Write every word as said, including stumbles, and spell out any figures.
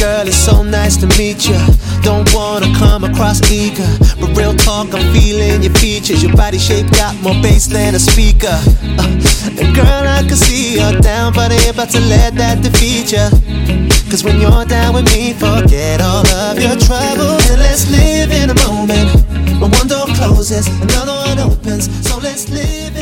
girl, it's so nice to meet ya. Don't wanna come across eager, but real talk, I'm feeling your features. Your body shape got more bass than a speaker. uh, And girl, I can see you're down, but I ain't about to let that defeat ya. Cause when you're down with me, forget all of your troubles. And let's live in a moment. When one door closes, another one opens. So let's live in